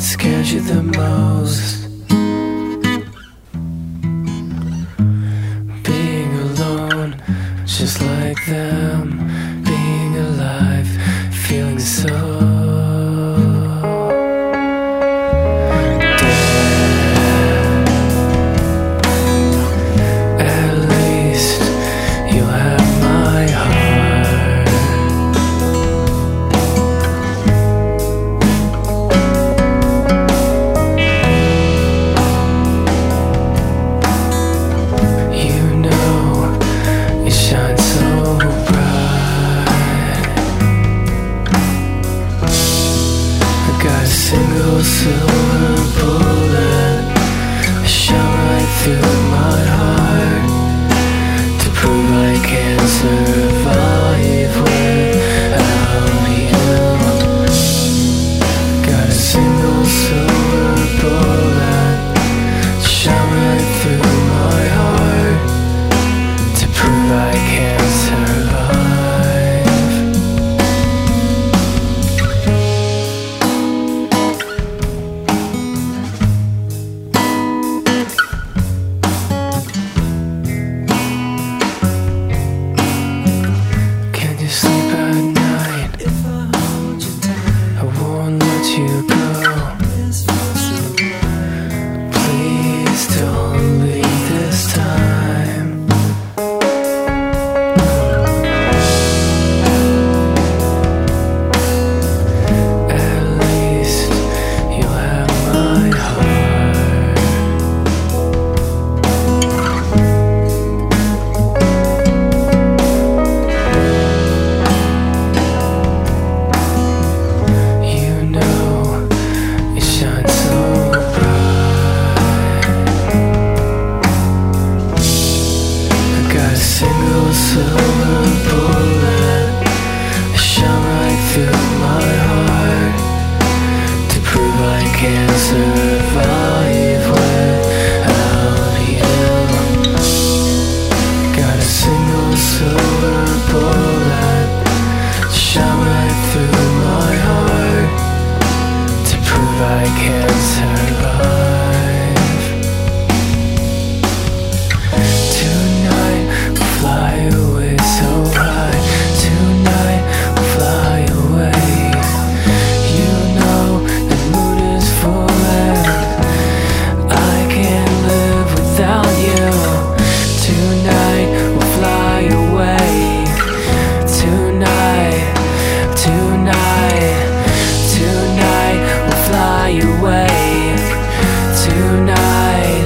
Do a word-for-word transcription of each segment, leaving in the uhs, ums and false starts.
scares you the most? Being alone, just like them. Being alive, feeling so single silver bullet shot right through my heart to prove I can survive without you. Got a single silver bullet shot right through my heart to prove I can survive. Sleep at night, I won't let you go. Please don't leave this time. At least you'll have my heart. Single silver bullet shot right through my heart to prove I can survive without you. Got a single silver bullet shot right through my heart to prove I can survive. Fly away so high, tonight we'll fly away. You know the mood is full and I can't live without you. Tonight we'll fly away. Tonight, tonight, tonight we'll fly away. Tonight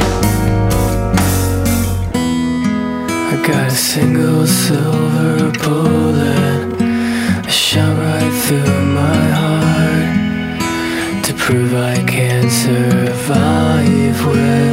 I got a single silver bullet shot right through my heart to prove I can survive with